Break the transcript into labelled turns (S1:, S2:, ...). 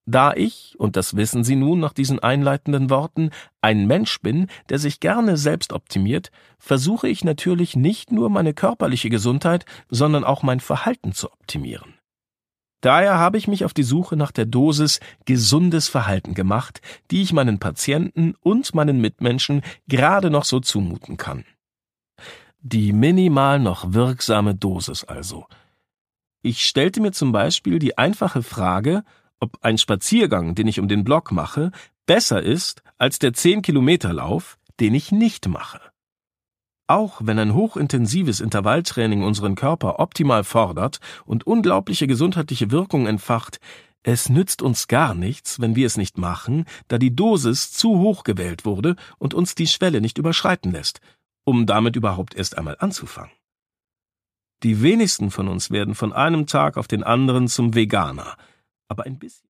S1: Da ich, und das wissen Sie nun nach diesen einleitenden Worten, ein Mensch bin, der sich gerne selbst optimiert, versuche ich natürlich nicht nur meine körperliche Gesundheit, sondern auch mein Verhalten zu optimieren. Daher habe ich mich auf die Suche nach der Dosis gesundes Verhalten gemacht, die ich meinen Patienten und meinen Mitmenschen gerade noch so zumuten kann. Die minimal noch wirksame Dosis also. Ich stellte mir zum Beispiel die einfache Frage, ob ein Spaziergang, den ich um den Block mache, besser ist als der 10-Kilometer-Lauf, den ich nicht mache. Auch wenn ein hochintensives Intervalltraining unseren Körper optimal fordert und unglaubliche gesundheitliche Wirkung entfacht, es nützt uns gar nichts, wenn wir es nicht machen, da die Dosis zu hoch gewählt wurde und uns die Schwelle nicht überschreiten lässt, um damit überhaupt erst einmal anzufangen. Die wenigsten von uns werden von einem Tag auf den anderen zum Veganer, aber ein bisschen